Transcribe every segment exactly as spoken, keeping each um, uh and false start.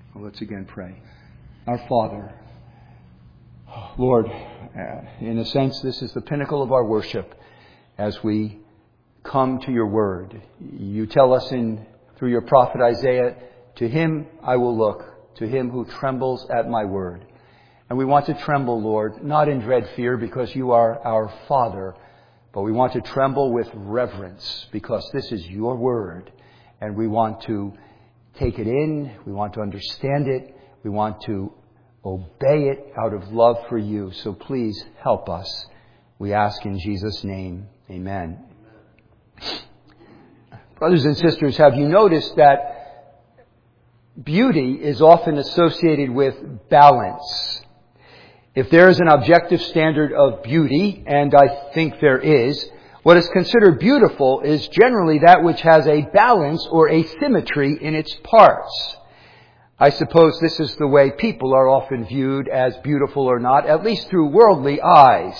Well, let's again pray. Our Father, Lord, uh, in a sense, this is the pinnacle of our worship as we come to your word. You tell us in through your prophet Isaiah, to him I will look, to him who trembles at my word. And we want to tremble, Lord, not in dread fear because you are our Father, but we want to tremble with reverence because this is your word. And we want to take it in, we want to understand it, we want to obey it out of love for you. So please help us. We ask in Jesus' name. Amen. Amen. Brothers and sisters, have you noticed that beauty is often associated with balance? If there is an objective standard of beauty, and I think there is, what is considered beautiful is generally that which has a balance or a symmetry in its parts. I suppose this is the way people are often viewed as beautiful or not, at least through worldly eyes.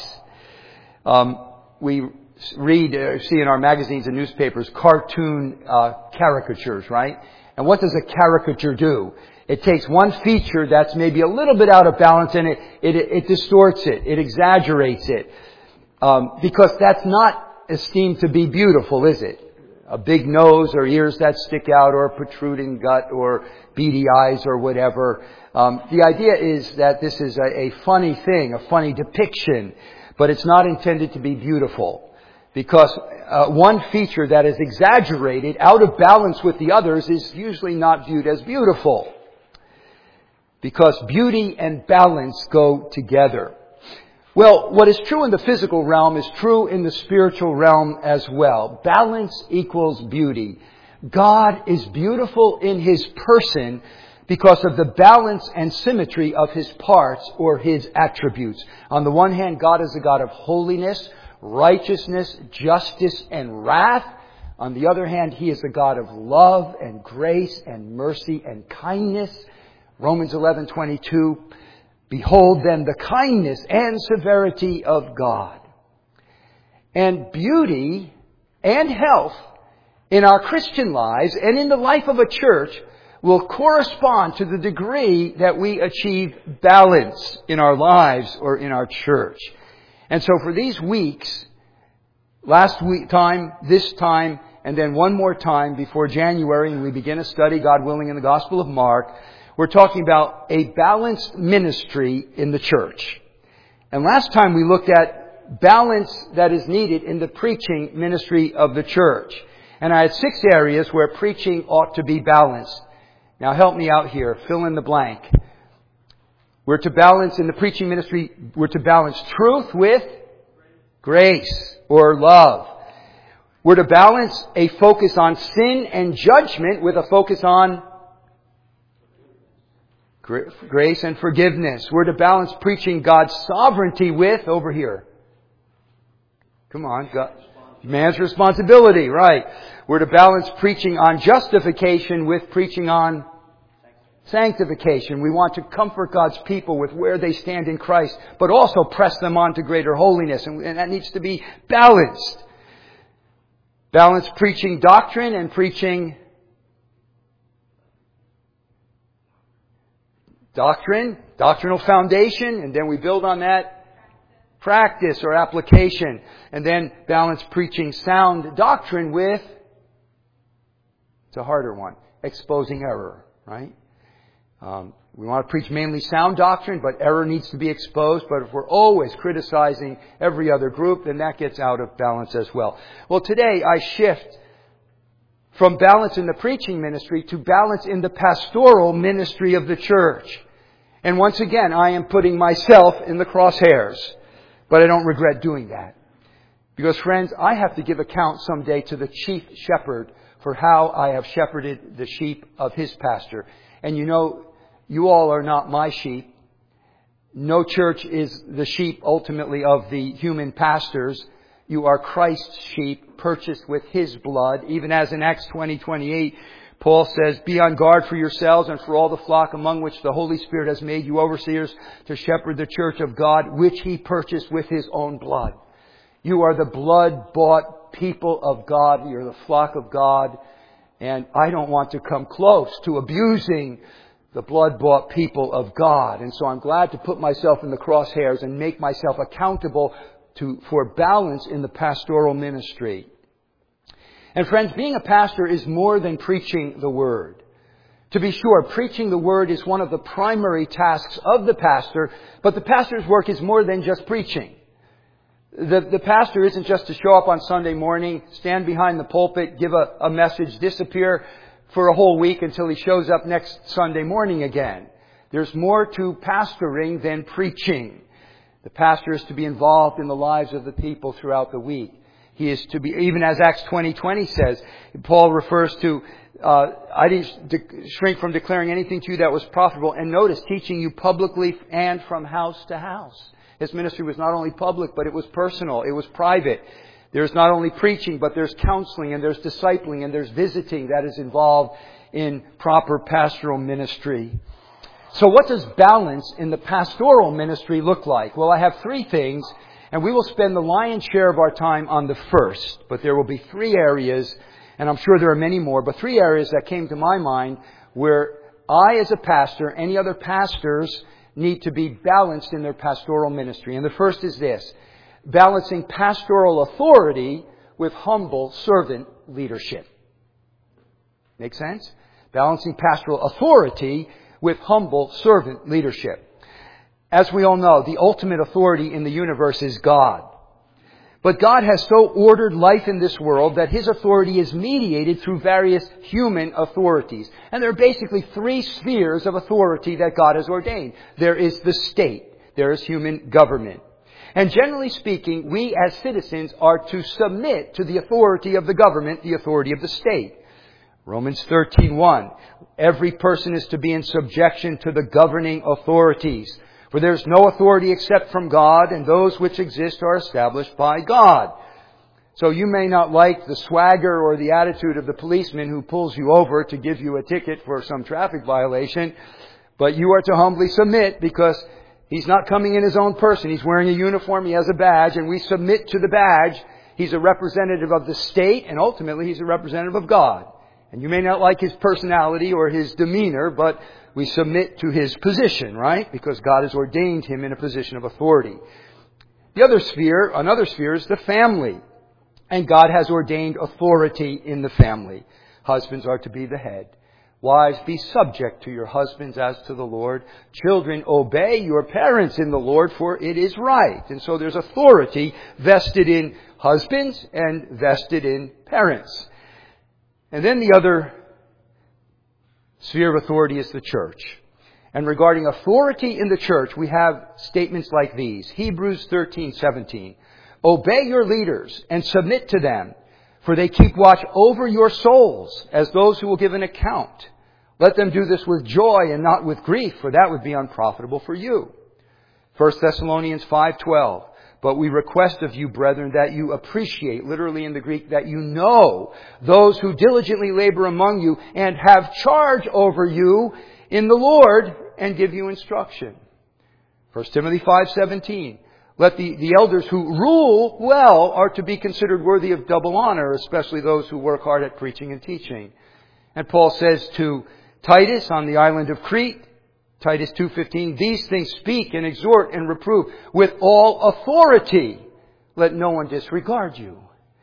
Um, we read, uh, see in our magazines and newspapers, cartoon uh, caricatures, right? And what does a caricature do? It takes one feature that's maybe a little bit out of balance and it, it, it distorts it, it exaggerates it. Um, because that's not esteemed to be beautiful, is it? A big nose or ears that stick out or a protruding gut or beady eyes or whatever. Um, the idea is that this is a, a funny thing, a funny depiction, but it's not intended to be beautiful. Because uh, one feature that is exaggerated, out of balance with the others, is usually not viewed as beautiful. Because beauty and balance go together. Well, what is true in the physical realm is true in the spiritual realm as well. Balance equals beauty. God is beautiful in His person because of the balance and symmetry of His parts or His attributes. On the one hand, God is a God of holiness, righteousness, justice, and wrath. On the other hand, He is a God of love and grace and mercy and kindness. Romans eleven twenty-two. Behold then the kindness and severity of God. And beauty and health in our Christian lives and in the life of a church will correspond to the degree that we achieve balance in our lives or in our church. And so for these weeks, last week time, this time, and then one more time before January, and we begin a study, God willing, in the Gospel of Mark, we're talking about a balanced ministry in the church. And last time we looked at balance that is needed in the preaching ministry of the church. And I had six areas where preaching ought to be balanced. Now help me out here. Fill in the blank. We're to balance in the preaching ministry, we're to balance truth with grace or love. We're to balance a focus on sin and judgment with a focus on grace and forgiveness. We're to balance preaching God's sovereignty with, over here. Come on, God, man's responsibility, right. We're to balance preaching on justification with preaching on sanctification. We want to comfort God's people with where they stand in Christ, but also press them on to greater holiness. And that needs to be balanced. Balance preaching doctrine and preaching Doctrine, doctrinal foundation, and then we build on that practice or application. And then balance preaching sound doctrine with, it's a harder one, exposing error, right? Um, we want to preach mainly sound doctrine, but error needs to be exposed. But if we're always criticizing every other group, then that gets out of balance as well. Well, today I shift from balance in the preaching ministry to balance in the pastoral ministry of the church. And once again, I am putting myself in the crosshairs. But I don't regret doing that. Because friends, I have to give account someday to the chief shepherd for how I have shepherded the sheep of his pasture. And you know, you all are not my sheep. No church is the sheep ultimately of the human pastors. You are Christ's sheep, purchased with His blood. Even as in Acts twenty twenty-eight, Paul says, be on guard for yourselves and for all the flock among which the Holy Spirit has made you overseers to shepherd the church of God, which He purchased with His own blood. You are the blood-bought people of God. You're the flock of God. And I don't want to come close to abusing the blood-bought people of God. And so I'm glad to put myself in the crosshairs and make myself accountable to, for balance in the pastoral ministry. And friends, being a pastor is more than preaching the Word. To be sure, preaching the Word is one of the primary tasks of the pastor, but the pastor's work is more than just preaching. The, the pastor isn't just to show up on Sunday morning, stand behind the pulpit, give a, a message, disappear for a whole week until he shows up next Sunday morning again. There's more to pastoring than preaching. The pastor is to be involved in the lives of the people throughout the week. He is to be, even as Acts twenty twenty says, Paul refers to, uh, I didn't de- shrink from declaring anything to you that was profitable. And notice, teaching you publicly and from house to house. His ministry was not only public, but it was personal. It was private. There's not only preaching, but there's counseling and there's discipling and there's visiting that is involved in proper pastoral ministry. So what does balance in the pastoral ministry look like? Well, I have three things, and we will spend the lion's share of our time on the first. But there will be three areas, and I'm sure there are many more, but three areas that came to my mind where I, as a pastor, any other pastors, need to be balanced in their pastoral ministry. And the first is this: balancing pastoral authority with humble servant leadership. Make sense? Balancing pastoral authority with humble servant leadership. As we all know, the ultimate authority in the universe is God. But God has so ordered life in this world that His authority is mediated through various human authorities. And there are basically three spheres of authority that God has ordained. There is the state. There is human government. And generally speaking, we as citizens are to submit to the authority of the government, the authority of the state. Romans thirteen one. Every person is to be in subjection to the governing authorities. For there is no authority except from God, and those which exist are established by God. So you may not like the swagger or the attitude of the policeman who pulls you over to give you a ticket for some traffic violation, but you are to humbly submit because he's not coming in his own person. He's wearing a uniform, he has a badge, and we submit to the badge. He's a representative of the state, and ultimately he's a representative of God. And you may not like his personality or his demeanor, but we submit to his position, right? Because God has ordained him in a position of authority. The other sphere, another sphere is the family. And God has ordained authority in the family. Husbands are to be the head. Wives, be subject to your husbands as to the Lord. Children, obey your parents in the Lord, for it is right. And so there's authority vested in husbands and vested in parents. And then the other sphere of authority is the church. And regarding authority in the church, we have statements like these. Hebrews thirteen seventeen. Obey your leaders and submit to them, for they keep watch over your souls as those who will give an account. Let them do this with joy and not with grief, for that would be unprofitable for you. First Thessalonians five twelve. But we request of you, brethren, that you appreciate, literally in the Greek, that you know those who diligently labor among you and have charge over you in the Lord and give you instruction. First Timothy five seventeen. Let the, the elders who rule well are to be considered worthy of double honor, especially those who work hard at preaching and teaching. And Paul says to Titus on the island of Crete, Titus two fifteen, these things speak and exhort and reprove with all authority. Let no one disregard you.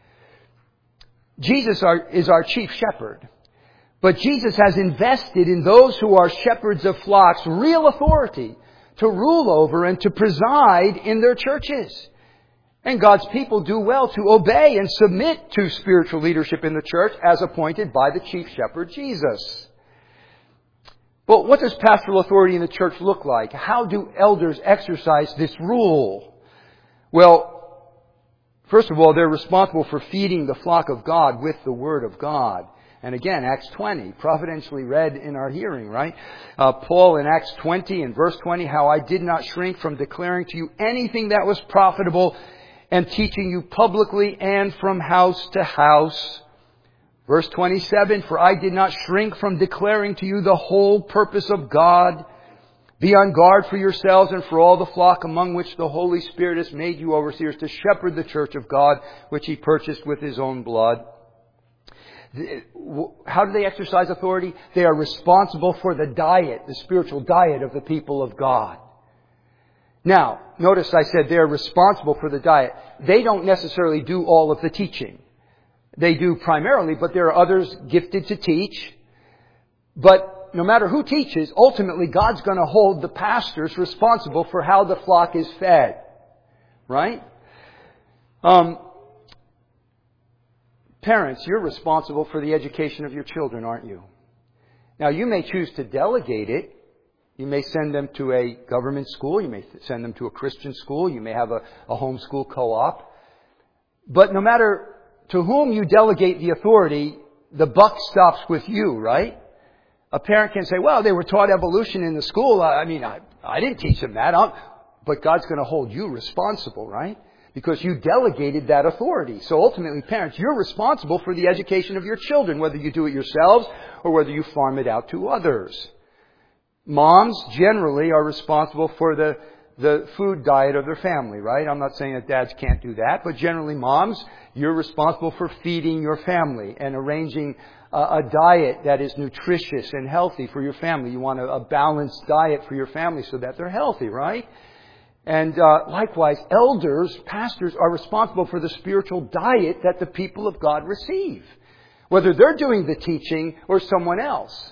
Jesus are, is our chief shepherd. But Jesus has invested in those who are shepherds of flocks real authority to rule over and to preside in their churches. And God's people do well to obey and submit to spiritual leadership in the church as appointed by the chief shepherd, Jesus. But what does pastoral authority in the church look like? How do elders exercise this rule? Well, first of all, they're responsible for feeding the flock of God with the Word of God. And again, Acts twenty, providentially read in our hearing, right? Uh, Paul in Acts twenty and verse twenty, how I did not shrink from declaring to you anything that was profitable and teaching you publicly and from house to house. Verse twenty-seven, for I did not shrink from declaring to you the whole purpose of God. Be on guard for yourselves and for all the flock among which the Holy Spirit has made you overseers to shepherd the church of God, which He purchased with His own blood. How do they exercise authority? They are responsible for the diet, the spiritual diet of the people of God. Now, notice I said they're responsible for the diet. They don't necessarily do all of the teaching. They do primarily, but there are others gifted to teach. But no matter who teaches, ultimately God's going to hold the pastors responsible for how the flock is fed. Right? Um, parents, you're responsible for the education of your children, aren't you? Now, you may choose to delegate it. You may send them to a government school. You may send them to a Christian school. You may have a, a homeschool co-op. But no matter to whom you delegate the authority, the buck stops with you, right? A parent can say, well, they were taught evolution in the school. I mean, I, I didn't teach them that. I'm, but God's going to hold you responsible, right? Because you delegated that authority. So ultimately, parents, you're responsible for the education of your children, whether you do it yourselves or whether you farm it out to others. Moms generally are responsible for the, the food diet of their family, right? I'm not saying that dads can't do that, but generally moms, you're responsible for feeding your family and arranging a, a diet that is nutritious and healthy for your family. You want a, a balanced diet for your family so that they're healthy, right? And uh, likewise, elders, pastors are responsible for the spiritual diet that the people of God receive, whether they're doing the teaching or someone else.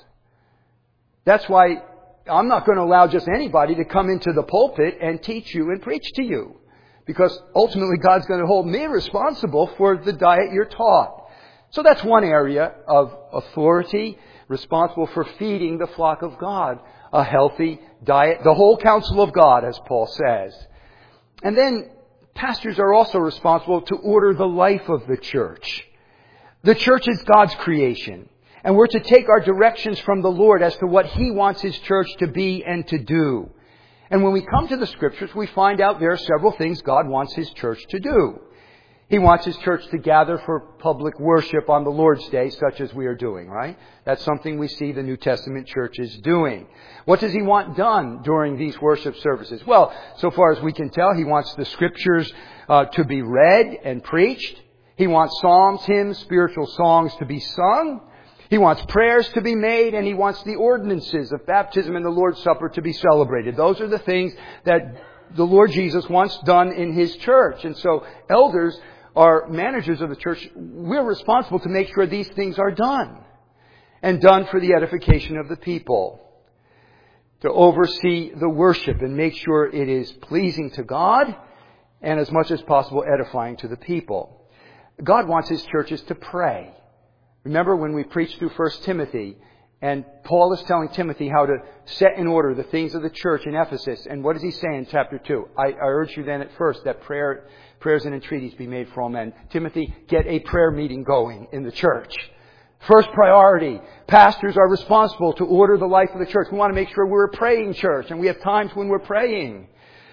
That's why I'm not going to allow just anybody to come into the pulpit and teach you and preach to you. Because ultimately God's going to hold me responsible for the diet you're taught. So that's one area of authority, responsible for feeding the flock of God. A healthy diet, the whole counsel of God, as Paul says. And then pastors are also responsible to order the life of the church. The church is God's creation. And we're to take our directions from the Lord as to what He wants His church to be and to do. And when we come to the Scriptures, we find out there are several things God wants His church to do. He wants His church to gather for public worship on the Lord's Day, such as we are doing, right? That's something we see the New Testament churches doing. What does He want done during these worship services? Well, so far as we can tell, He wants the Scriptures uh, to be read and preached. He wants psalms, hymns, spiritual songs to be sung. He wants prayers to be made, and He wants the ordinances of baptism and the Lord's Supper to be celebrated. Those are the things that the Lord Jesus wants done in His church. And so elders are managers of the church. We're responsible to make sure these things are done, and done for the edification of the people. To oversee the worship and make sure it is pleasing to God and as much as possible edifying to the people. God wants His churches to pray. Remember when we preached through First Timothy, and Paul is telling Timothy how to set in order the things of the church in Ephesus. And what does he say in chapter two? I, I urge you then at first that prayer, prayers and entreaties be made for all men. Timothy, get a prayer meeting going in the church. First priority, pastors are responsible to order the life of the church. We want to make sure we're a praying church, and we have times when we're praying.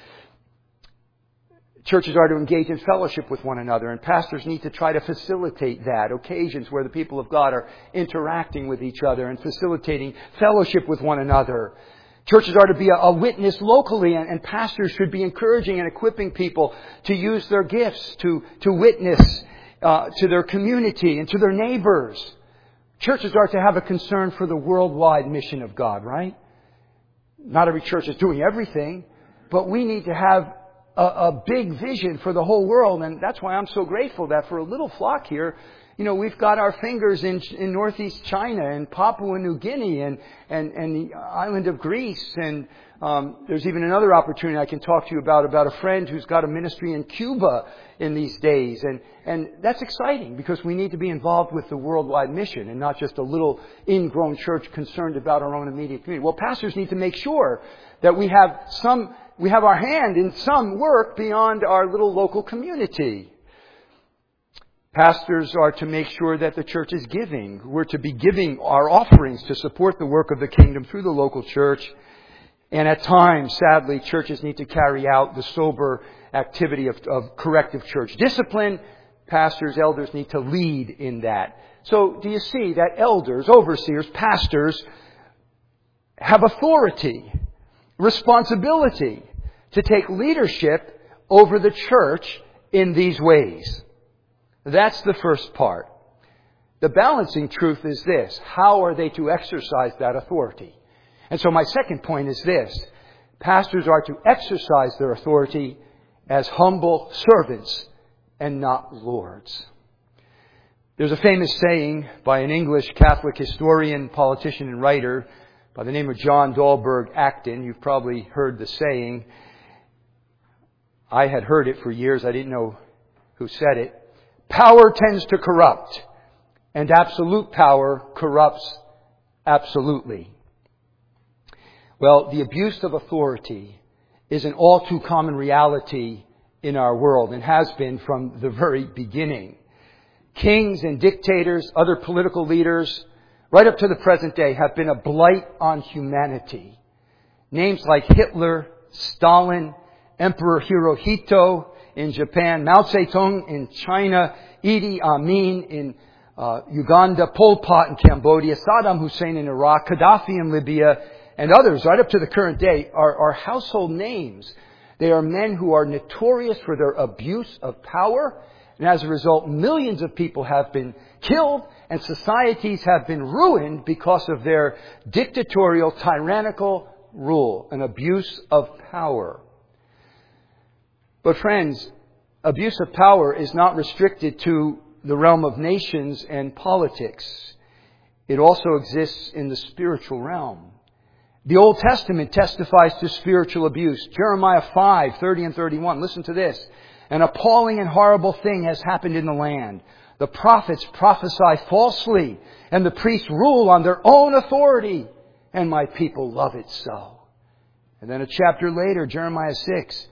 Churches are to engage in fellowship with one another, and pastors need to try to facilitate that. Occasions where the people of God are interacting with each other and facilitating fellowship with one another. Churches are to be a, a witness locally, and, and pastors should be encouraging and equipping people to use their gifts to, to witness uh, to their community and to their neighbors. Churches are to have a concern for the worldwide mission of God, right? Not every church is doing everything, but we need to have A, a big vision for the whole world. And that's why I'm so grateful that for a little flock here, you know, we've got our fingers in, in northeast China and Papua New Guinea and, and, and the island of Greece. And um, there's even another opportunity I can talk to you about, about a friend who's got a ministry in Cuba in these days. And, and that's exciting because we need to be involved with the worldwide mission and not just a little ingrown church concerned about our own immediate community. Well, pastors need to make sure that we have some We have our hand in some work beyond our little local community. Pastors are to make sure that the church is giving. We're to be giving our offerings to support the work of the kingdom through the local church. And at times, sadly, churches need to carry out the sober activity of, of corrective church discipline. Pastors, elders need to lead in that. So do you see that elders, overseers, pastors have authority, responsibility to take leadership over the church in these ways? That's the first part. The balancing truth is this. How are they to exercise that authority? And so my second point is this. Pastors are to exercise their authority as humble servants and not lords. There's a famous saying by an English Catholic historian, politician, and writer by the name of John Dahlberg Acton. You've probably heard the saying. I had heard it for years. I didn't know who said it. Power tends to corrupt, and absolute power corrupts absolutely. Well, the abuse of authority is an all too common reality in our world and has been from the very beginning. Kings and dictators, other political leaders, right up to the present day, have been a blight on humanity. Names like Hitler, Stalin, Emperor Hirohito in Japan, Mao Zedong in China, Idi Amin in uh, Uganda, Pol Pot in Cambodia, Saddam Hussein in Iraq, Gaddafi in Libya, and others right up to the current day are, are household names. They are men who are notorious for their abuse of power. And as a result, millions of people have been killed and societies have been ruined because of their dictatorial, tyrannical rule, an abuse of power. But friends, abuse of power is not restricted to the realm of nations and politics. It also exists in the spiritual realm. The Old Testament testifies to spiritual abuse. Jeremiah five, thirty and thirty-one. Listen to this. An appalling and horrible thing has happened in the land. The prophets prophesy falsely, and the priests rule on their own authority, and my people love it so. And then a chapter later, Jeremiah six.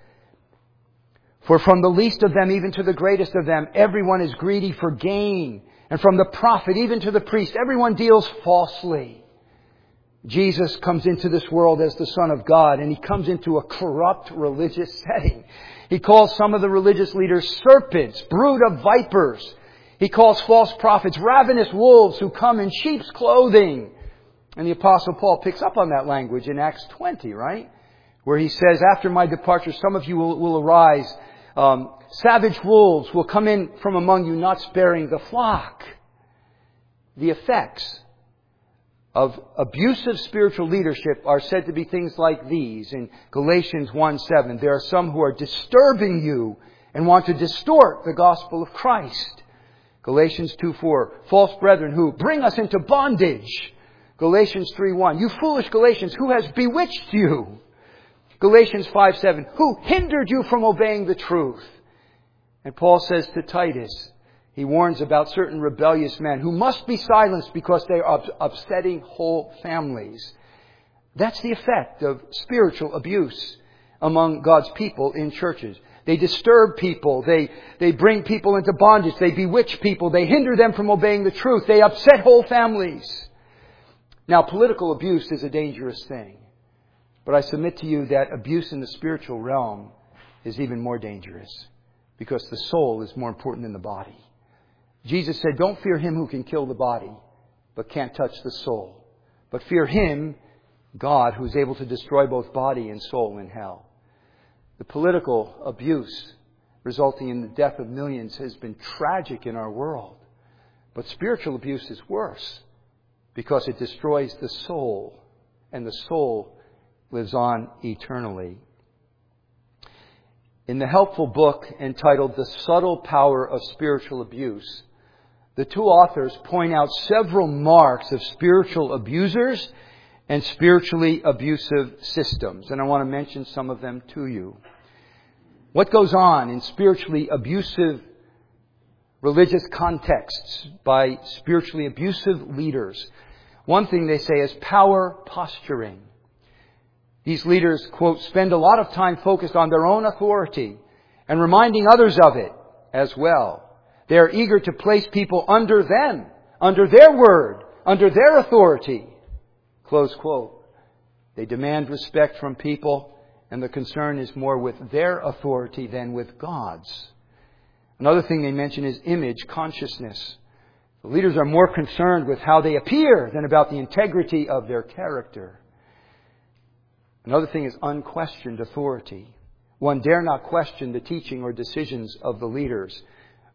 For from the least of them, even to the greatest of them, everyone is greedy for gain. And from the prophet, even to the priest, everyone deals falsely. Jesus comes into this world as the Son of God, and He comes into a corrupt religious setting. He calls some of the religious leaders serpents, brood of vipers. He calls false prophets ravenous wolves who come in sheep's clothing. And the Apostle Paul picks up on that language in Acts twenty, right? Where he says, after my departure, some of you will, will arise. Um, savage wolves will come in from among you, not sparing the flock. The effects of abusive spiritual leadership are said to be things like these. In Galatians one seven, there are some who are disturbing you and want to distort the gospel of Christ. Galatians two four, false brethren who bring us into bondage. Galatians three one, you foolish Galatians, who has bewitched you? Galatians five seven, who hindered you from obeying the truth? And Paul says to Titus, he warns about certain rebellious men who must be silenced because they are upsetting whole families. That's the effect of spiritual abuse among God's people in churches. They disturb people. They, they bring people into bondage. They bewitch people. They hinder them from obeying the truth. They upset whole families. Now, political abuse is a dangerous thing. But I submit to you that abuse in the spiritual realm is even more dangerous because the soul is more important than the body. Jesus said, don't fear him who can kill the body, but can't touch the soul. But fear him, God, who is able to destroy both body and soul in hell. The political abuse resulting in the death of millions has been tragic in our world. But spiritual abuse is worse because it destroys the soul, and the soul lives on eternally. In the helpful book entitled The Subtle Power of Spiritual Abuse, the two authors point out several marks of spiritual abusers and spiritually abusive systems. And I want to mention some of them to you. What goes on in spiritually abusive religious contexts by spiritually abusive leaders? One thing they say is power posturing. These leaders, quote, spend a lot of time focused on their own authority and reminding others of it as well. They are eager to place people under them, under their word, under their authority. Close quote. They demand respect from people, and the concern is more with their authority than with God's. Another thing they mention is image consciousness. The leaders are more concerned with how they appear than about the integrity of their character. Another thing is unquestioned authority. One dare not question the teaching or decisions of the leaders.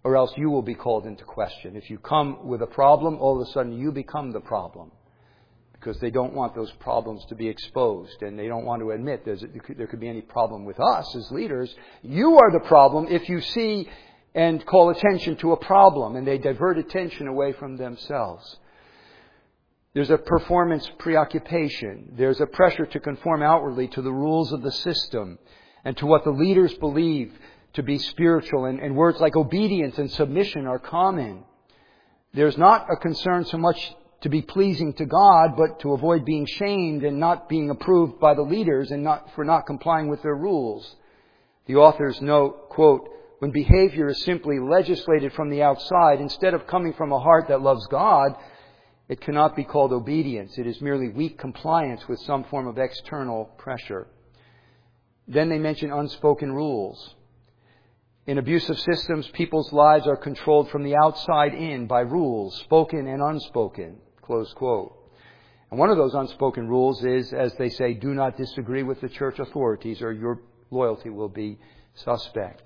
or else you will be called into question. If you come with a problem, all of a sudden you become the problem. Because they don't want those problems to be exposed, and they don't want to admit there's, there could be any problem with us as leaders. You are the problem if you see and call attention to a problem, and they divert attention away from themselves. There's a performance preoccupation. There's a pressure to conform outwardly to the rules of the system and to what the leaders believe to be spiritual, and, and words like obedience and submission are common. There's not a concern so much to be pleasing to God, but to avoid being shamed and not being approved by the leaders and not for not complying with their rules. The authors note, quote, when behavior is simply legislated from the outside instead of coming from a heart that loves God, it cannot be called obedience. It is merely weak compliance with some form of external pressure. Then they mention unspoken rules. In abusive systems, people's lives are controlled from the outside in by rules, spoken and unspoken. Close quote. And one of those unspoken rules is, as they say, do not disagree with the church authorities or your loyalty will be suspect.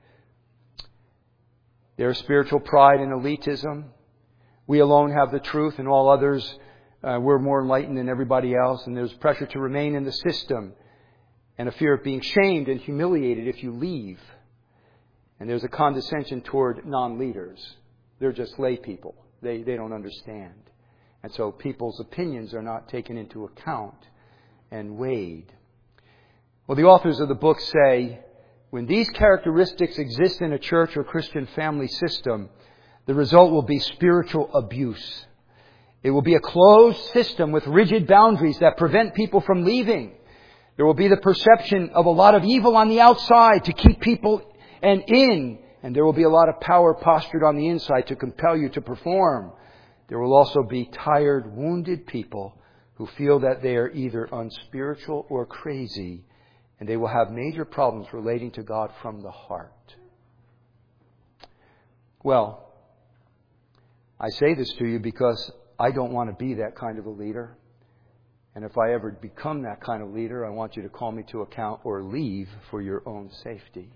There's spiritual pride and elitism. We alone have the truth and all others, uh, we're more enlightened than everybody else. And there's pressure to remain in the system and a fear of being shamed and humiliated if you leave. And there's a condescension toward non-leaders. They're just lay people. They, they don't understand. And so people's opinions are not taken into account and weighed. Well, the authors of the book say, when these characteristics exist in a church or Christian family system, the result will be spiritual abuse. It will be a closed system with rigid boundaries that prevent people from leaving. There will be the perception of a lot of evil on the outside to keep people and in, and there will be a lot of power postured on the inside to compel you to perform. There will also be tired, wounded people who feel that they are either unspiritual or crazy, and they will have major problems relating to God from the heart. Well, I say this to you because I don't want to be that kind of a leader. And if I ever become that kind of leader, I want you to call me to account or leave for your own safety.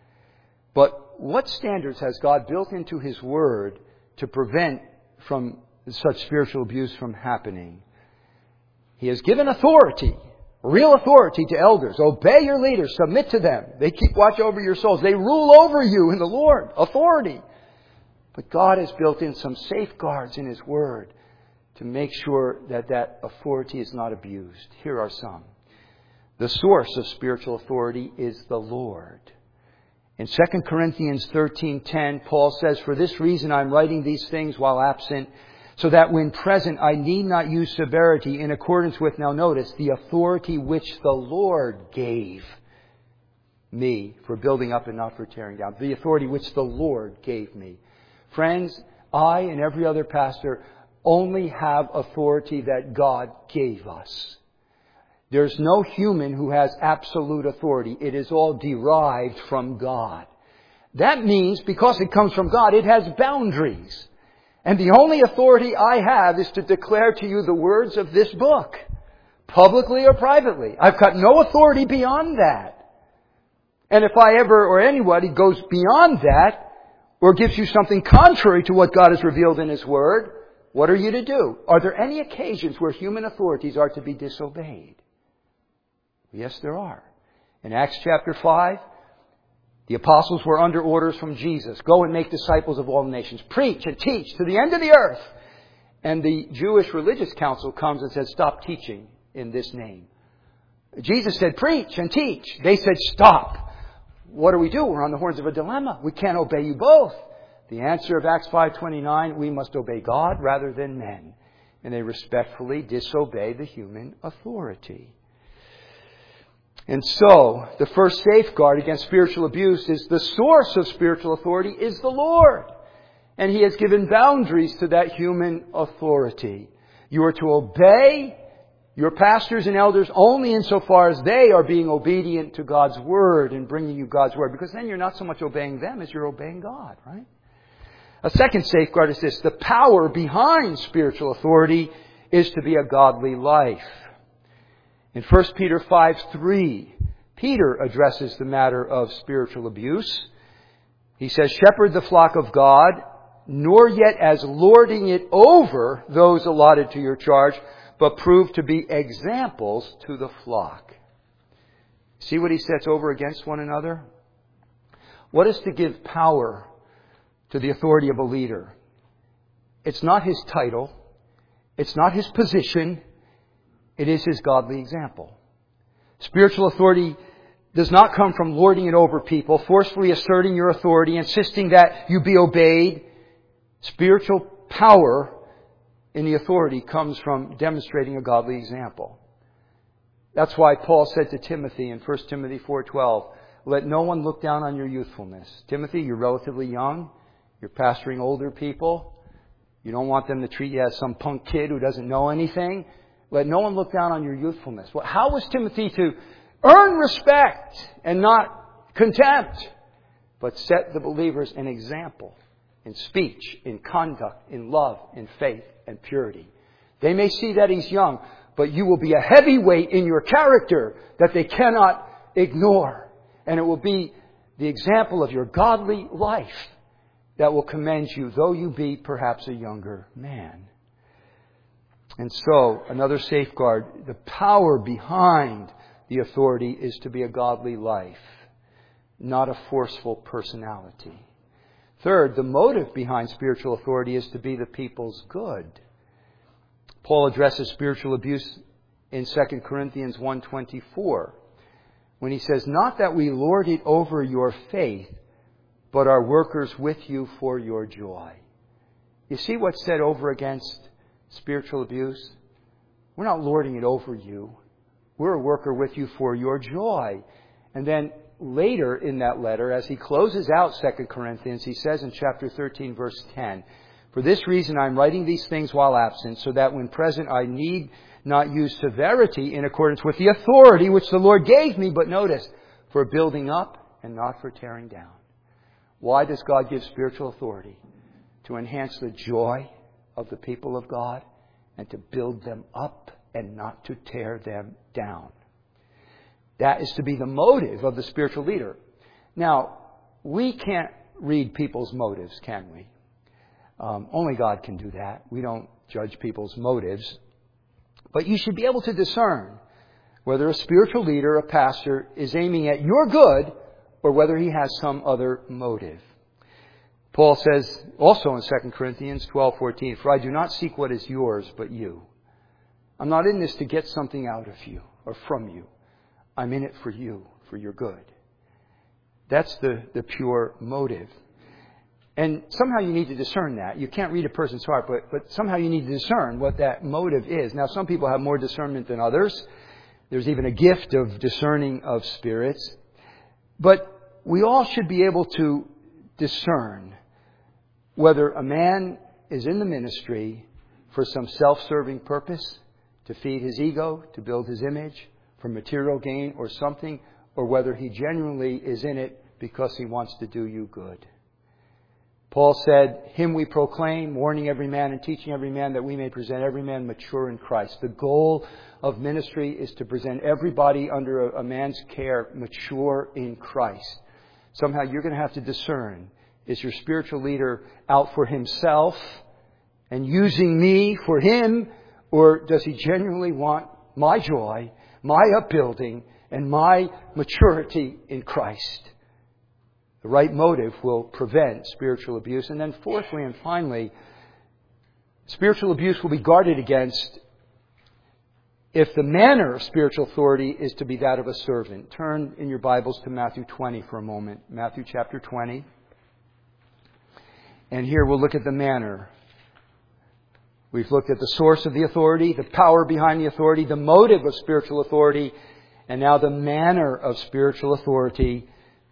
But what standards has God built into His Word to prevent from such spiritual abuse from happening? He has given authority, real authority to elders. Obey your leaders, submit to them. They keep watch over your souls. They rule over you in the Lord. Authority. But God has built in some safeguards in His Word to make sure that that authority is not abused. Here are some. The source of spiritual authority is the Lord. In Second Corinthians thirteen ten, Paul says, for this reason I am writing these things while absent, so that when present I need not use severity in accordance with, now notice, the authority which the Lord gave me for building up and not for tearing down. The authority which the Lord gave me. Friends, I and every other pastor only have authority that God gave us. There's no human who has absolute authority. It is all derived from God. That means because it comes from God, it has boundaries. And the only authority I have is to declare to you the words of this book, publicly or privately. I've got no authority beyond that. And if I ever, or anybody, goes beyond that, or gives you something contrary to what God has revealed in His Word, what are you to do? Are there any occasions where human authorities are to be disobeyed? Yes, there are. In Acts chapter five, the apostles were under orders from Jesus. Go and make disciples of all nations. Preach and teach to the end of the earth. And the Jewish religious council comes and says, stop teaching in this name. Jesus said, preach and teach. They said, stop. What do we do? We're on the horns of a dilemma. We can't obey you both. The answer of Acts five twenty-nine, we must obey God rather than men. And they respectfully disobey the human authority. And so, the first safeguard against spiritual abuse is the source of spiritual authority is the Lord. And He has given boundaries to that human authority. You are to obey your pastors and elders only insofar as they are being obedient to God's Word and bringing you God's Word. Because then you're not so much obeying them as you're obeying God, right? A second safeguard is this. The power behind spiritual authority is to be a godly life. In First Peter five three, Peter addresses the matter of spiritual abuse. He says, shepherd the flock of God, nor yet as lording it over those allotted to your charge, but prove to be examples to the flock. See what he sets over against one another? What is to give power to the authority of a leader? It's not his title. It's not his position. It is his godly example. Spiritual authority does not come from lording it over people, forcefully asserting your authority, insisting that you be obeyed. Spiritual power in the authority comes from demonstrating a godly example. That's why Paul said to Timothy in First Timothy four twelve, let no one look down on your youthfulness. Timothy, you're relatively young. You're pastoring older people. You don't want them to treat you as some punk kid who doesn't know anything. Let no one look down on your youthfulness. Well, how was Timothy to earn respect and not contempt, but set the believers an example in speech, in conduct, in love, in faith, and purity? They may see that he's young, but you will be a heavyweight in your character that they cannot ignore. And it will be the example of your godly life that will commend you, though you be perhaps a younger man. And so, another safeguard, the power behind the authority is to be a godly life, not a forceful personality. Third, the motive behind spiritual authority is to be the people's good. Paul addresses spiritual abuse in Second Corinthians one twenty-four when he says, not that we lord it over your faith, but are workers with you for your joy. You see what's said over against spiritual abuse? We're not lording it over you. We're a worker with you for your joy. And then later in that letter, as he closes out Second Corinthians, he says in chapter thirteen, verse ten, for this reason I'm writing these things while absent, so that when present I need not use severity in accordance with the authority which the Lord gave me, but notice, for building up and not for tearing down. Why does God give spiritual authority? To enhance the joy of the people of God and to build them up and not to tear them down. That is to be the motive of the spiritual leader. Now, we can't read people's motives, can we? Um, only God can do that. We don't judge people's motives. But you should be able to discern whether a spiritual leader, a pastor, is aiming at your good or whether he has some other motive. Paul says also in Second Corinthians twelve fourteen, for I do not seek what is yours, but you. I'm not in this to get something out of you or from you. I'm in it for you, for your good. That's the, the pure motive. And somehow you need to discern that. You can't read a person's heart, but, but somehow you need to discern what that motive is. Now, some people have more discernment than others. There's even a gift of discerning of spirits. But we all should be able to discern whether a man is in the ministry for some self-serving purpose, to feed his ego, to build his image, for material gain or something, or whether he genuinely is in it because he wants to do you good. Paul said, him we proclaim, warning every man and teaching every man that we may present every man mature in Christ. The goal of ministry is to present everybody under a, a man's care mature in Christ. Somehow you're going to have to discern, is your spiritual leader out for himself and using me for him, or does he genuinely want my joy, my upbuilding, and my maturity in Christ? The right motive will prevent spiritual abuse. And then fourthly and finally, spiritual abuse will be guarded against if the manner of spiritual authority is to be that of a servant. Turn in your Bibles to Matthew twenty for a moment. Matthew chapter twenty. And here we'll look at the manner. We've looked at the source of the authority, the power behind the authority, the motive of spiritual authority, and now the manner of spiritual authority.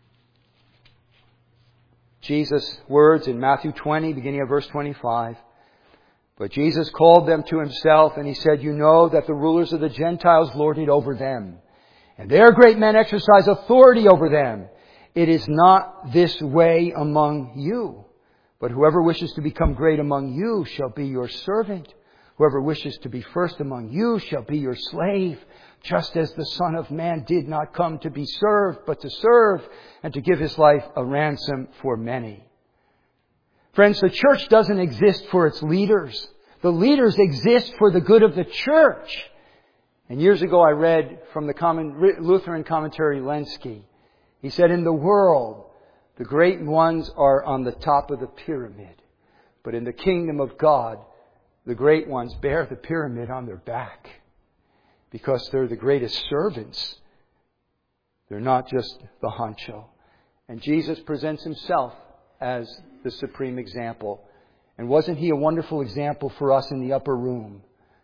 Jesus' words in Matthew twenty, beginning of verse twenty-five. But Jesus called them to himself, and he said, you know that the rulers of the Gentiles lord it over them, and their great men exercise authority over them. It is not this way among you. But whoever wishes to become great among you shall be your servant. Whoever wishes to be first among you shall be your slave. just as the Son of Man did not come to be served, but to serve and to give His life a ransom for many. Friends, the church doesn't exist for its leaders. The leaders exist for the good of the church. And years ago I read from the common, Lutheran commentary Lenski. He said, in the world, the great ones are on the top of the pyramid. But in the kingdom of God, the great ones bear the pyramid on their back. Because they're the greatest servants. They're not just the honcho. And Jesus presents Himself as the supreme example. And wasn't He a wonderful example for us in the upper room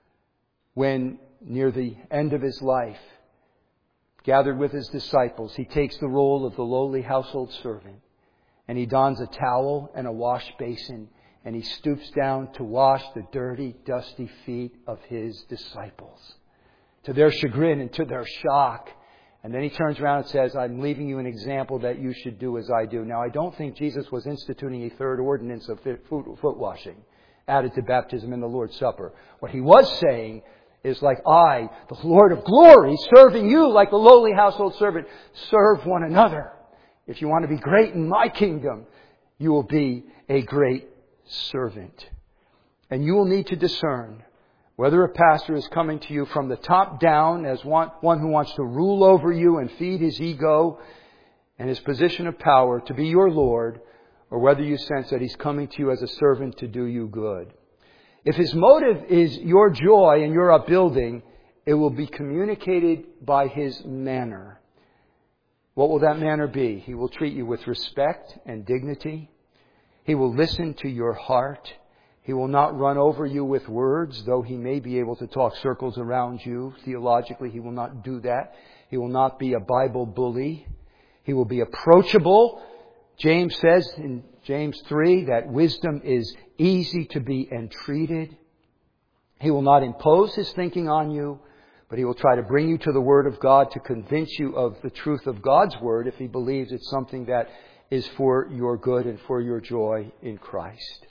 when, near the end of His life, gathered with His disciples, He takes the role of the lowly household servant and He dons a towel and a wash basin and He stoops down to wash the dirty, dusty feet of His disciples. To their chagrin and to their shock. And then He turns around and says, I'm leaving you an example that you should do as I do. Now, I don't think Jesus was instituting a third ordinance of foot washing added to baptism in the Lord's Supper. What He was saying is, like I, the Lord of glory, serving you like the lowly household servant, serve one another. If you want to be great in my kingdom, you will be a great servant. And you will need to discern whether a pastor is coming to you from the top down as one, one who wants to rule over you and feed his ego and his position of power to be your Lord, or whether you sense that He's coming to you as a servant to do you good. If His motive is your joy and your upbuilding, it will be communicated by His manner. What will that manner be? He will treat you with respect and dignity. He will listen to your heart. He will not run over you with words, though He may be able to talk circles around you. Theologically, He will not do that. He will not be a Bible bully. He will be approachable. James says in James three that wisdom is easy to be entreated. He will not impose His thinking on you, but He will try to bring you to the Word of God to convince you of the truth of God's Word if He believes it's something that is for your good and for your joy in Christ.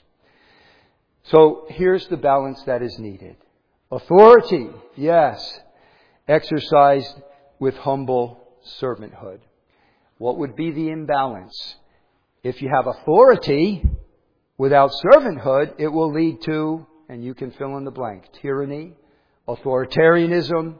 So here's the balance that is needed. Authority, yes, exercised with humble servanthood. What would be the imbalance? If you have authority without servanthood, it will lead to, and you can fill in the blank, tyranny, authoritarianism,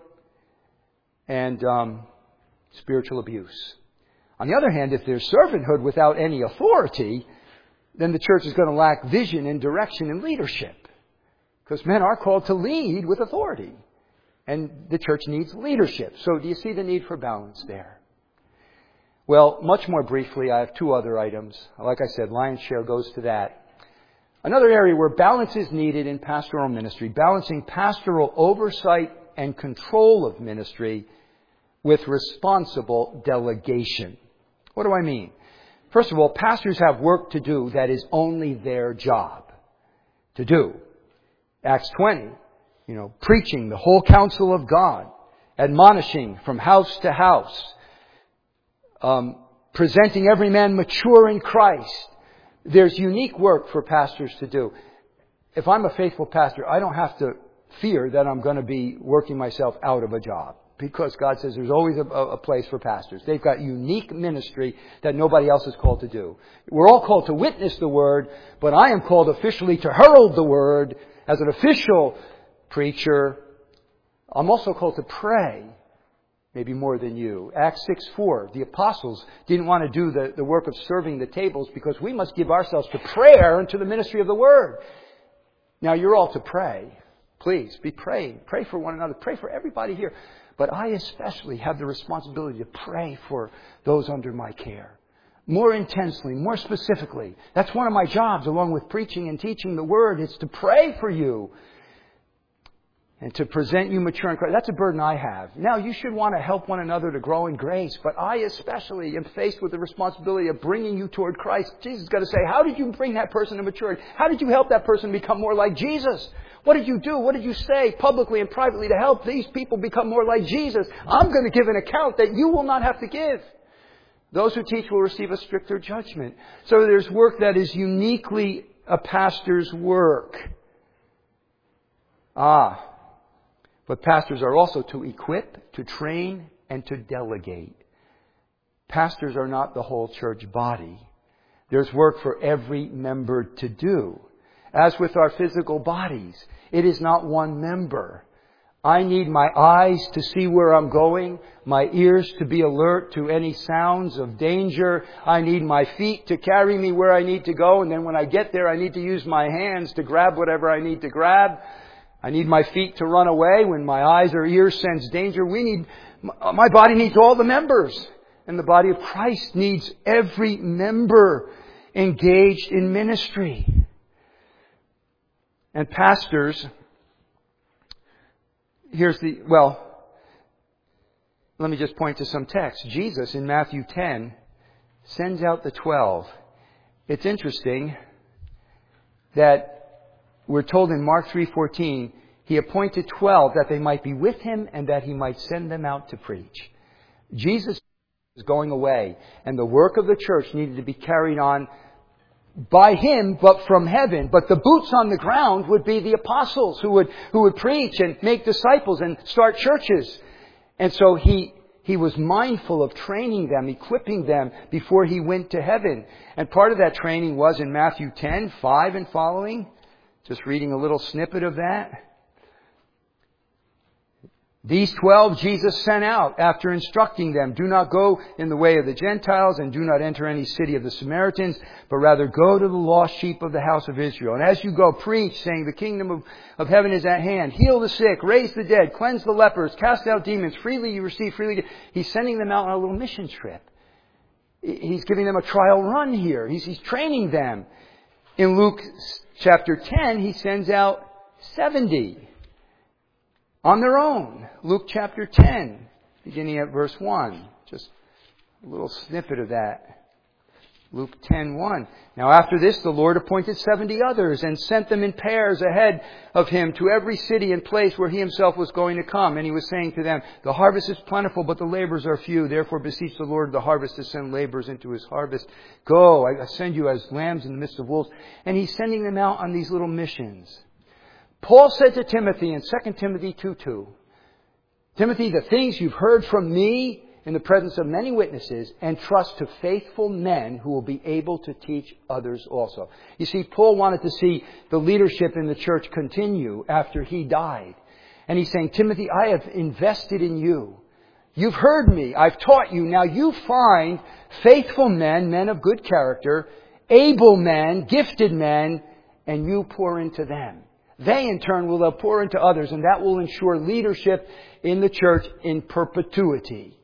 and um, spiritual abuse. On the other hand, if there's servanthood without any authority, then the church is going to lack vision and direction and leadership. Because men are called to lead with authority. And the church needs leadership. So do you see the need for balance there? Well, much more briefly, I have two other items. Like I said, lion's share goes to that. Another area where balance is needed in pastoral ministry, balancing pastoral oversight and control of ministry with responsible delegation. What do I mean? First of all, pastors have work to do that is only their job to do. Acts twenty, you know, preaching the whole counsel of God, admonishing from house to house, um, presenting every man mature in Christ. There's unique work for pastors to do. If I'm a faithful pastor, I don't have to fear that I'm going to be working myself out of a job. Because God says there's always a, a place for pastors. They've got unique ministry that nobody else is called to do. We're all called to witness the Word, but I am called officially to herald the Word as an official preacher. I'm also called to pray, maybe more than you. Acts six four, the apostles didn't want to do the, the work of serving the tables because we must give ourselves to prayer and to the ministry of the Word. Now, you're all to pray. Please, be praying. Pray for one another. Pray for everybody here. But I especially have the responsibility to pray for those under my care. More intensely, more specifically. That's one of my jobs, along with preaching and teaching the Word. It's to pray for you and to present you mature in Christ. That's a burden I have. Now, you should want to help one another to grow in grace, but I especially am faced with the responsibility of bringing you toward Christ. Jesus is going to say, how did you bring that person to maturity? How did you help that person become more like Jesus? What did you do? What did you say publicly and privately to help these people become more like Jesus? I'm going to give an account that you will not have to give. Those who teach will receive a stricter judgment. So there's work that is uniquely a pastor's work. Ah, But pastors are also to equip, to train, and to delegate. Pastors are not the whole church body. There's work for every member to do. As with our physical bodies, it is not one member. I need my eyes to see where I'm going, my ears to be alert to any sounds of danger. I need my feet to carry me where I need to go, and then when I get there, I need to use my hands to grab whatever I need to grab. I need my feet to run away when my eyes or ears sense danger. We need, my body needs all the members. And the body of Christ needs every member engaged in ministry. And pastors, here's the, well, let me just point to some text. Jesus in Matthew ten sends out the twelve. It's interesting that we're told in Mark three fourteen, He appointed twelve that they might be with Him and that He might send them out to preach. Jesus was going away, and the work of the church needed to be carried on by Him, but from heaven. But the boots on the ground would be the apostles who would who would preach and make disciples and start churches. And so He He was mindful of training them, equipping them before He went to heaven. And part of that training was in Matthew ten, five and following. Just reading a little snippet of that. These twelve Jesus sent out after instructing them, do not go in the way of the Gentiles and do not enter any city of the Samaritans, but rather go to the lost sheep of the house of Israel. And as you go, preach, saying the kingdom of, of heaven is at hand. Heal the sick, raise the dead, cleanse the lepers, cast out demons. Freely you receive, freely give. He's sending them out on a little mission trip. He's giving them a trial run here. He's, he's training them. In Luke chapter ten, He sends out seventy. On their own. Luke chapter ten, beginning at verse one. Just a little snippet of that. Luke ten one. Now after this, the Lord appointed seventy others and sent them in pairs ahead of Him to every city and place where He Himself was going to come. And He was saying to them, the harvest is plentiful, but the laborers are few. Therefore beseech the Lord of the harvest to send laborers into His harvest. Go, I send you as lambs in the midst of wolves. And He's sending them out on these little missions. Paul said to Timothy in Second Timothy two two, Timothy, the things you've heard from me in the presence of many witnesses, entrust to faithful men who will be able to teach others also. You see, Paul wanted to see the leadership in the church continue after he died. And he's saying, Timothy, I have invested in you. You've heard me. I've taught you. Now you find faithful men, men of good character, able men, gifted men, and you pour into them. They, in turn, will pour into others, and that will ensure leadership in the church in perpetuity.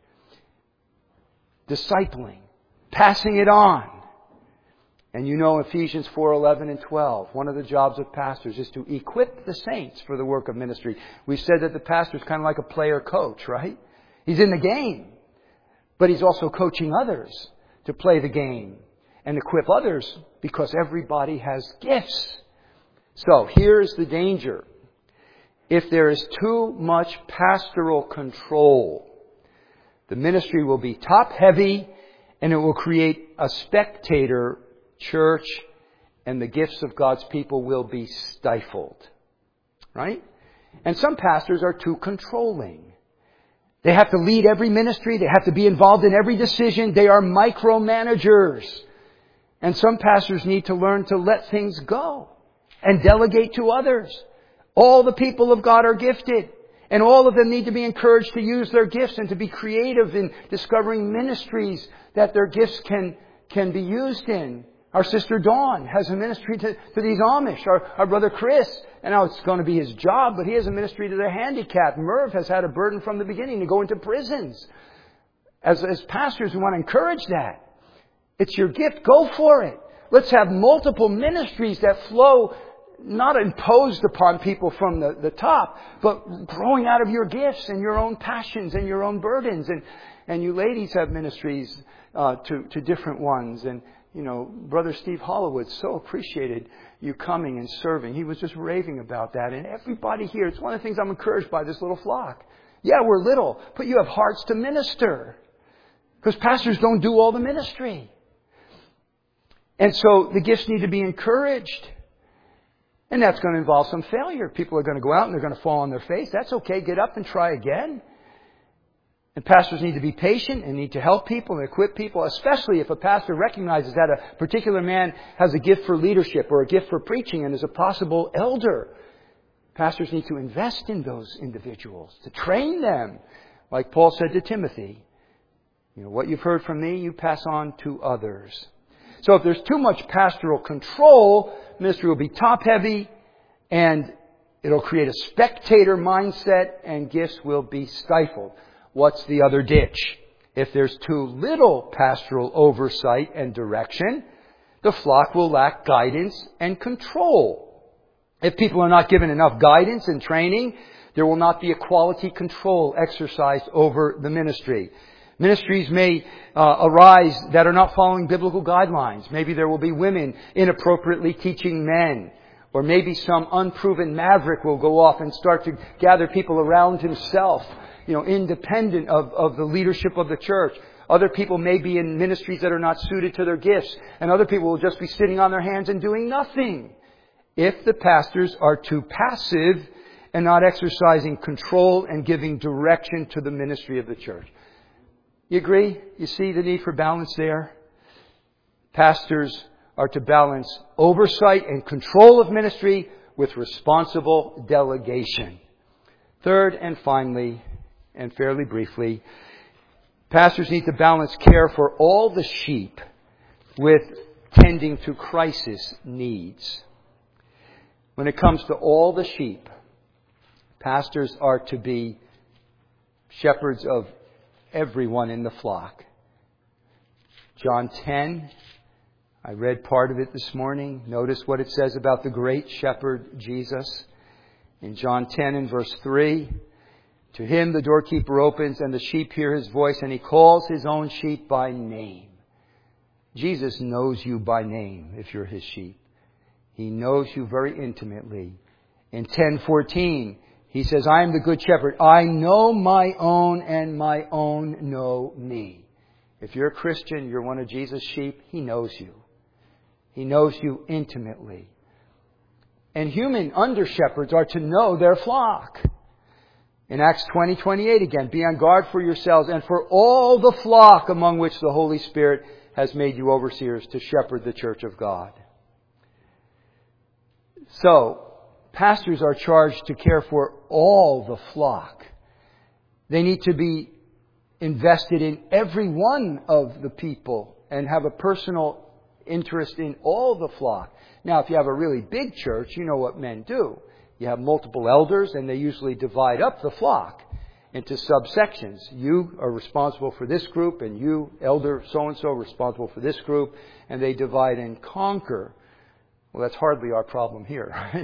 Discipling. Passing it on. And you know Ephesians four eleven and twelve. One of the jobs of pastors is to equip the saints for the work of ministry. We've said that the pastor is kind of like a player coach, right? He's in the game. But he's also coaching others to play the game and equip others because everybody has gifts. So, here's the danger. If there is too much pastoral control, the ministry will be top-heavy and it will create a spectator church and the gifts of God's people will be stifled. Right? And some pastors are too controlling. They have to lead every ministry. They have to be involved in every decision. They are micromanagers. And some pastors need to learn to let things go and delegate to others. All the people of God are gifted. And all of them need to be encouraged to use their gifts and to be creative in discovering ministries that their gifts can, can be used in. Our sister Dawn has a ministry to, to these Amish. Our, our brother Chris, and now it's going to be his job, but he has a ministry to the handicapped. Merv has had a burden from the beginning to go into prisons. As, as pastors, we want to encourage that. It's your gift. Go for it. Let's have multiple ministries that flow, not imposed upon people from the, the top, but growing out of your gifts and your own passions and your own burdens. And, and you ladies have ministries uh, to, to different ones. And, you know, Brother Steve Hollowwood so appreciated you coming and serving. He was just raving about that. And everybody here, it's one of the things I'm encouraged by this little flock. Yeah, we're little, but you have hearts to minister. Because pastors don't do all the ministry. And so the gifts need to be encouraged. And that's going to involve some failure. People are going to go out and they're going to fall on their face. That's okay. Get up and try again. And pastors need to be patient and need to help people and equip people, especially if a pastor recognizes that a particular man has a gift for leadership or a gift for preaching and is a possible elder. Pastors need to invest in those individuals, to train them. Like Paul said to Timothy, you know, what you've heard from me, you pass on to others. So if there's too much pastoral control, ministry will be top-heavy and it'll create a spectator mindset and gifts will be stifled. What's the other ditch? If there's too little pastoral oversight and direction, the flock will lack guidance and control. If people are not given enough guidance and training, there will not be a quality control exercised over the ministry. Ministries may uh, arise that are not following biblical guidelines. Maybe there will be women inappropriately teaching men. Or maybe some unproven maverick will go off and start to gather people around himself, you know, independent of, of the leadership of the church. Other people may be in ministries that are not suited to their gifts. And other people will just be sitting on their hands and doing nothing. If the pastors are too passive and not exercising control and giving direction to the ministry of the church. You agree? You see the need for balance there? Pastors are to balance oversight and control of ministry with responsible delegation. Third and finally, and fairly briefly, pastors need to balance care for all the sheep with tending to crisis needs. When it comes to all the sheep, pastors are to be shepherds of everyone in the flock. John ten, I read part of it this morning. Notice what it says about the great shepherd, Jesus. In John ten and verse three, to him the doorkeeper opens and the sheep hear his voice and he calls his own sheep by name. Jesus knows you by name if you're his sheep. He knows you very intimately. In ten fourteen, he says, I am the good shepherd. I know my own and my own know me. If you're a Christian, you're one of Jesus' sheep, he knows you. He knows you intimately. And human under-shepherds are to know their flock. In Acts twenty twenty-eight again, be on guard for yourselves and for all the flock among which the Holy Spirit has made you overseers to shepherd the church of God. So, pastors are charged to care for all the flock. They need to be invested in every one of the people and have a personal interest in all the flock. Now, if you have a really big church, you know what men do. You have multiple elders and they usually divide up the flock into subsections. You are responsible for this group and you, elder so-and-so, responsible for this group, and they divide and conquer. Well, that's hardly our problem here, right?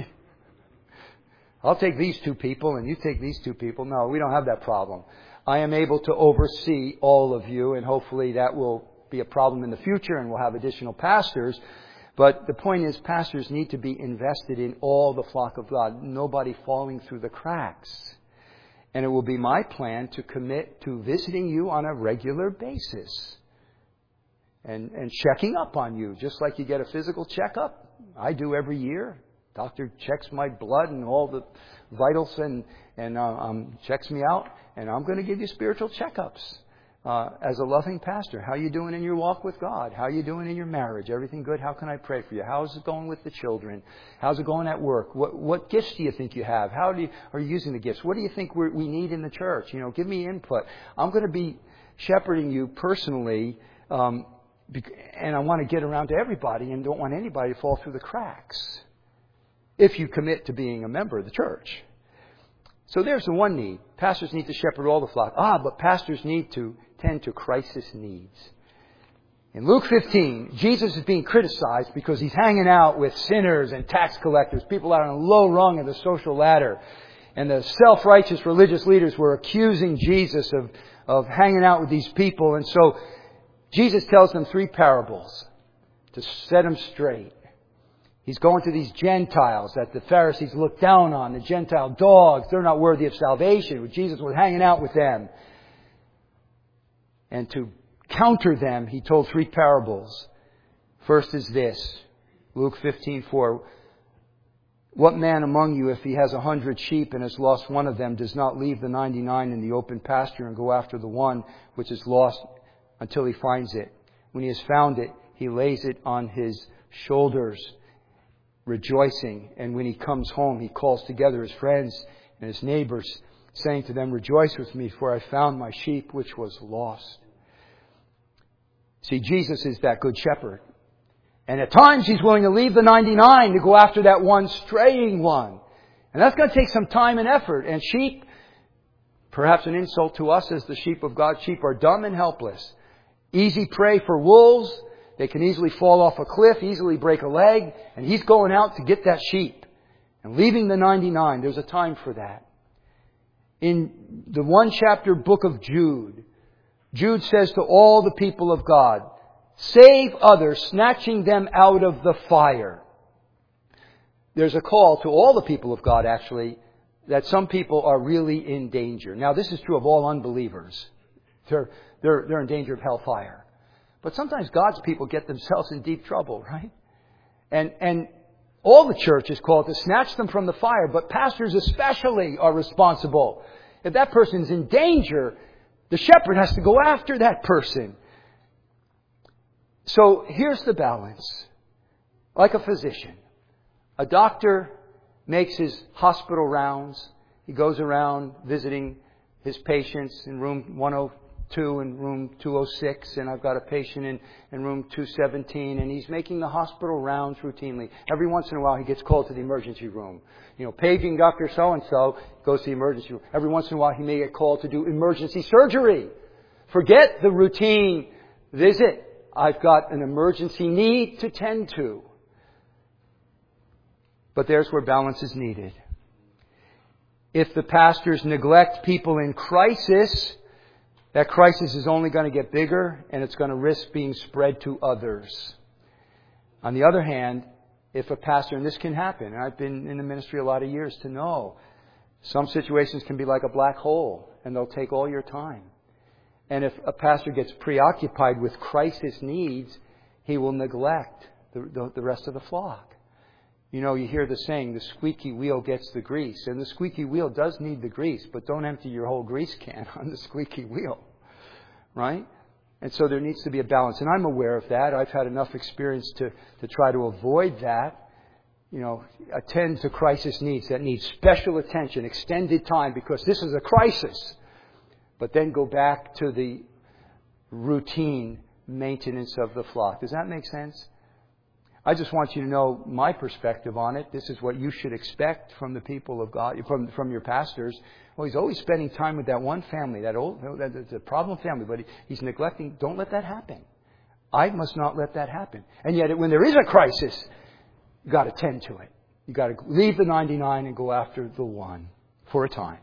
I'll take these two people and you take these two people. No, we don't have that problem. I am able to oversee all of you, and hopefully that will be a problem in the future and we'll have additional pastors. But the point is, pastors need to be invested in all the flock of God. Nobody falling through the cracks. And it will be my plan to commit to visiting you on a regular basis. And, and checking up on you, just like you get a physical checkup. I do every year. Doctor checks my blood and all the vitals and, and uh, um, checks me out. And I'm going to give you spiritual checkups. Uh, as a loving pastor, how are you doing in your walk with God? How are you doing in your marriage? Everything good? How can I pray for you? How's it going with the children? How's it going at work? What, what gifts do you think you have? How do you, are you using the gifts? What do you think we're, we need in the church? You know, give me input. I'm going to be shepherding you personally, um, and I want to get around to everybody and don't want anybody to fall through the cracks if you commit to being a member of the church. So there's the one need. Pastors need to shepherd all the flock. Ah, but pastors need to tend to crisis needs. In Luke fifteen, Jesus is being criticized because he's hanging out with sinners and tax collectors, people out on a low rung of the social ladder. And the self-righteous religious leaders were accusing Jesus of, of hanging out with these people. And so Jesus tells them three parables to set them straight. He's going to these Gentiles that the Pharisees look down on, the Gentile dogs. They're not worthy of salvation. Jesus was hanging out with them. And to counter them, he told three parables. First is this, Luke fifteen four. What man among you, if he has a hundred sheep and has lost one of them, does not leave the ninety-nine in the open pasture and go after the one which is lost until he finds it? When he has found it, he lays it on his shoulders, rejoicing. And when he comes home, he calls together his friends and his neighbors, saying to them, rejoice with me, for I found my sheep which was lost. See, Jesus is that good shepherd. And at times He's willing to leave the ninety-nine to go after that one straying one. And that's going to take some time and effort. And sheep, perhaps an insult to us as the sheep of God, sheep are dumb and helpless. Easy prey for wolves. They can easily fall off a cliff, easily break a leg. And He's going out to get that sheep. And leaving the ninety-nine, there's a time for that. In the one chapter book of Jude, Jude says to all the people of God, save others, snatching them out of the fire. There's a call to all the people of God, actually, that some people are really in danger. Now, this is true of all unbelievers. They're, they're, they're in danger of hellfire. But sometimes God's people get themselves in deep trouble, right? And, and all the church is called to snatch them from the fire, but pastors especially are responsible. If that person's in danger, the shepherd has to go after that person. So here's the balance. Like a physician, a doctor makes his hospital rounds. He goes around visiting his patients in room one oh two and room two oh six, and I've got a patient in, in room two seventeen, and he's making the hospital rounds routinely. Every once in a while he gets called to the emergency room. You know, paging Doctor So-and-so, goes to the emergency room. Every once in a while he may get called to do emergency surgery. Forget the routine visit. I've got an emergency need to tend to. But there's where balance is needed. If the pastors neglect people in crisis, that crisis is only going to get bigger and it's going to risk being spread to others. On the other hand, if a pastor, and this can happen, and I've been in the ministry a lot of years to know, some situations can be like a black hole and they'll take all your time. And if a pastor gets preoccupied with crisis needs, he will neglect the, the, the rest of the flock. You know, you hear the saying, the squeaky wheel gets the grease. And the squeaky wheel does need the grease, but don't empty your whole grease can on the squeaky wheel. Right? And so there needs to be a balance. And I'm aware of that. I've had enough experience to, to try to avoid that. You know, attend to crisis needs that need special attention, extended time, because this is a crisis. But then go back to the routine maintenance of the flock. Does that make sense? I just want you to know my perspective on it. This is what you should expect from the people of God, from, from your pastors. Well, he's always spending time with that one family, that old, that, that's a problem family, but he, he's neglecting. Don't let that happen. I must not let that happen. And yet, when there is a crisis, you've got to tend to it. You've got to leave the ninety-nine and go after the one for a time.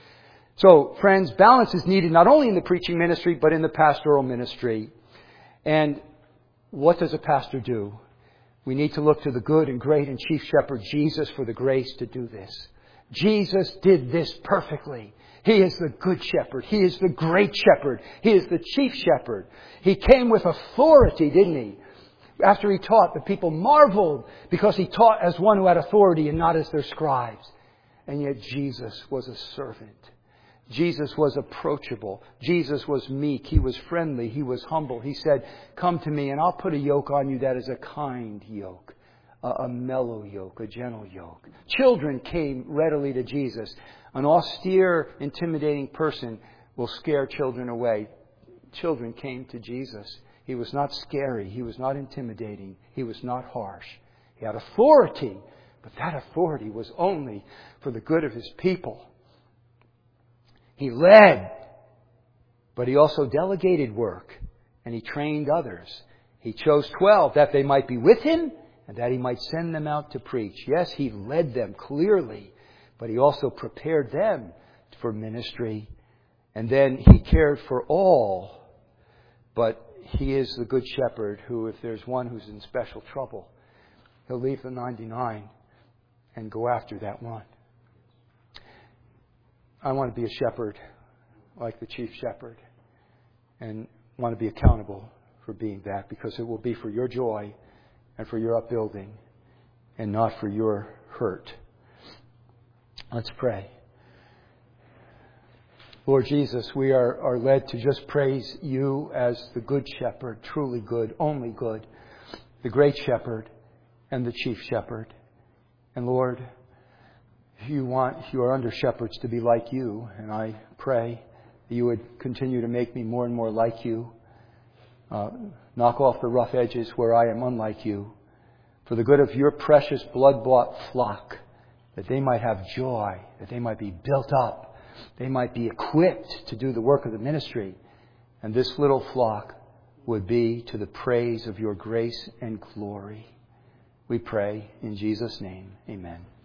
So, friends, balance is needed not only in the preaching ministry, but in the pastoral ministry. And what does a pastor do? We need to look to the good and great and chief shepherd, Jesus, for the grace to do this. Jesus did this perfectly. He is the good shepherd. He is the great shepherd. He is the chief shepherd. He came with authority, didn't he? After he taught, the people marveled because he taught as one who had authority and not as their scribes. And yet Jesus was a servant. Jesus was approachable. Jesus was meek. He was friendly. He was humble. He said, come to me and I'll put a yoke on you that is a kind yoke, a, a mellow yoke, a gentle yoke. Children came readily to Jesus. An austere, intimidating person will scare children away. Children came to Jesus. He was not scary. He was not intimidating. He was not harsh. He had authority, but that authority was only for the good of His people. He led, but He also delegated work, and He trained others. He chose twelve that they might be with Him and that He might send them out to preach. Yes, He led them clearly, but He also prepared them for ministry. And then He cared for all. But He is the good shepherd who, if there's one who's in special trouble, He'll leave the ninety-nine and go after that one. I want to be a shepherd like the chief shepherd and want to be accountable for being that, because it will be for your joy and for your upbuilding and not for your hurt. Let's pray. Lord Jesus, we are, are led to just praise you as the good shepherd, truly good, only good, the great shepherd and the chief shepherd. And Lord, you want your under shepherds to be like you, and I pray that you would continue to make me more and more like you. Uh, knock off the rough edges where I am unlike you, for the good of your precious blood-bought flock, that they might have joy, that they might be built up, they might be equipped to do the work of the ministry, and this little flock would be to the praise of your grace and glory. We pray in Jesus' name. Amen.